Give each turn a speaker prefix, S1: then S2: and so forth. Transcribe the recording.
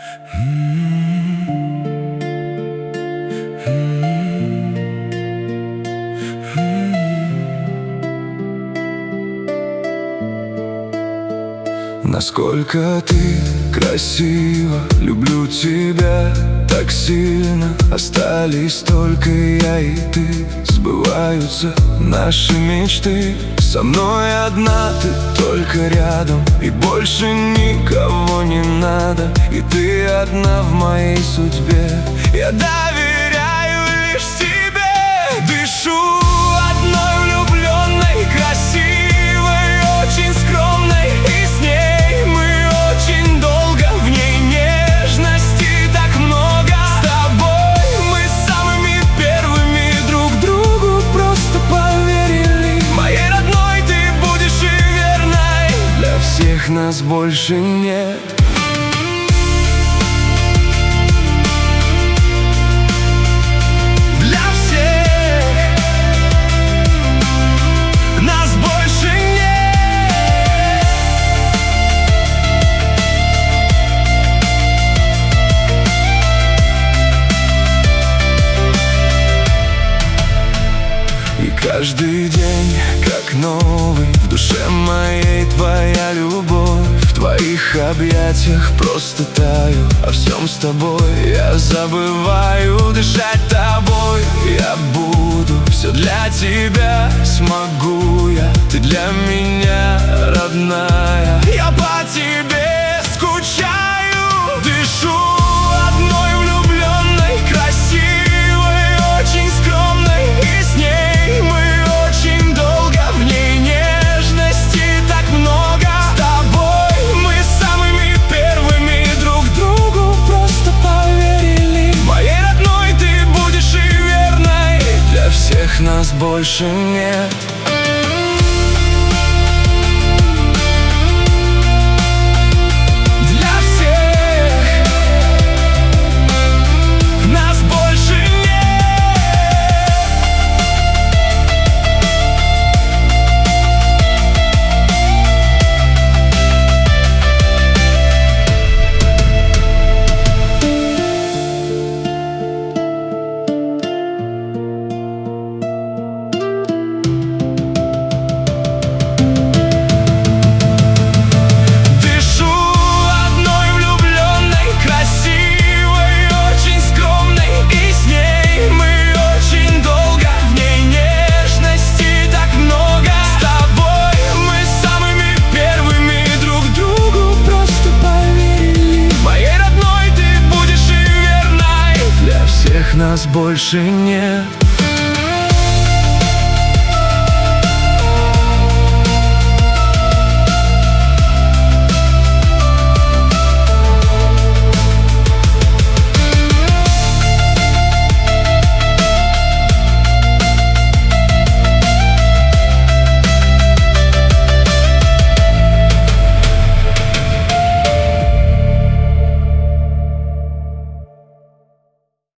S1: Насколько ты красива, люблю тебя так сильно. Остались только я и ты, сбываются наши мечты. Со мной одна, ты только рядом, и больше никого не надо. И ты одна в моей судьбе, я доверяю лишь тебе. Дышу одной влюбленной, красивой, очень скромной, и с ней мы очень долго. В ней нежности так много. С тобой мы самыми первыми друг другу просто поверили. Моей родной ты будешь и верной, для всех нас больше нет. Каждый день как новый, в душе моей твоя любовь. В твоих объятиях просто таю, о всем с тобой я забываю. Дышать тобой я буду, все для тебя смогу я. Ты для меня родная, я по тебе скучаю. Дышу одной влюбленной, красивой, очень скромной, и с ней мы очень долго. В ней нежности так много. С тобой мы самыми первыми друг другу просто поверили. Моей родной ты будешь и верной, для всех нас больше нет. Нас больше нет.